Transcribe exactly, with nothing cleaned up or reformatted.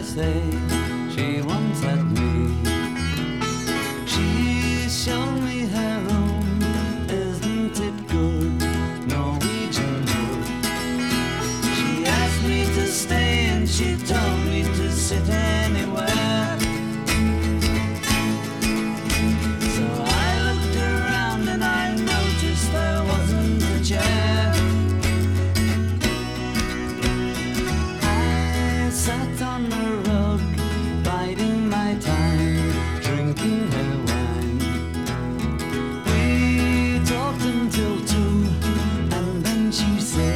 I say, she once had me. She showed me her room, isn't it good? Norwegian wood. She asked me to stay and she told me to sit anywhere. So I looked around and I noticed there wasn't a chair. I sat on the rug, biding my time, drinking her wine. We talked until two, and then she said,